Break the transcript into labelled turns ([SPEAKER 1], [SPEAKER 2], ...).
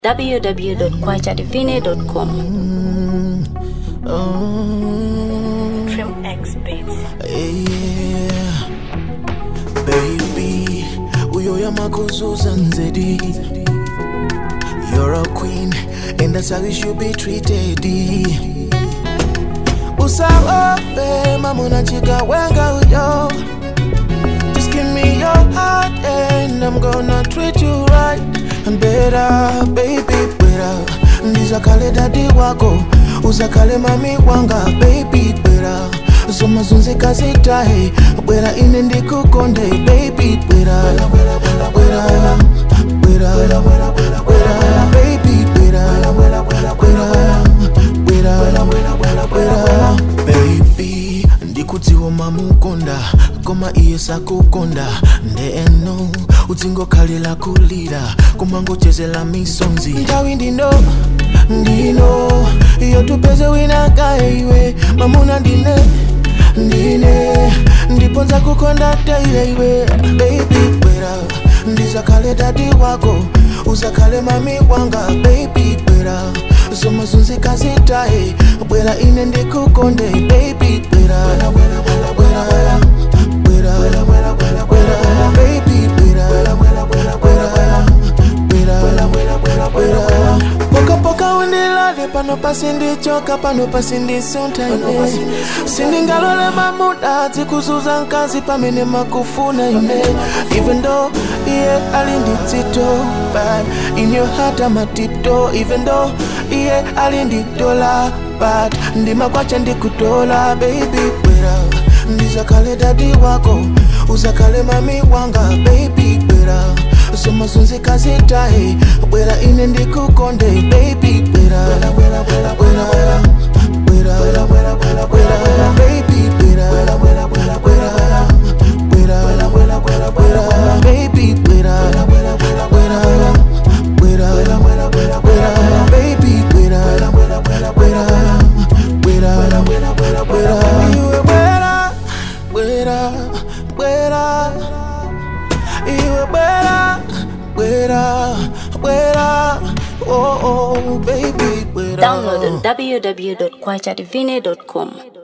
[SPEAKER 1] www.kwachadivine.com. Trim X Beats.
[SPEAKER 2] Yeah, baby, uyo yamakuzuza nzedi. You're a queen, and that's how you should be treated. Usawape, mamuna chika wenga uyo. Just give me your heart, and I'm gonna treat you right and better, baby, better. Ndizakale daddy wako, uzakale mami wanga, baby, better. Zoma zunze kazitahe, bwera ine ndikukonde, baby, better, better, baby, better, baby, ndikudziwa mamukonda, koma iye sakukonda, ndeno udzingo khalila kulira, kumango chezela misonzi. Ndawi ndino iyo tupeze wina kae iwe, mamuna ndine ndiponza kukonda teile iwe, baby, bwera. Ndizakale daddy wako, uzakale mami wanga, baby, bwera. Zoma zunze kazitahe, bwera ine ndikukonde, baby, bwera. Baby, poka poka unilade, pano pasindi choka, pano pasindi sontaine. Sindingalole mamuda, zikuzuza nkazi pamene makufuna ine. Even though, yeah, alindi tito, but in your heart I'm a tiptoe. Even though, yeah, alindi dola, but ndima kwacha ndikutola, baby, bwera. Ndizakale daddy wako, uzakale mami wanga, baby, bwera. Zoma zunze kazitahe, bwera ine ndikukonde, baby, bwera. Baby, bwera. Baby, bwera. Baby, bwera. Iwe bwera. Iwe bwera. Oh, baby, bwera.
[SPEAKER 1] Download on www.kwachadivine.com.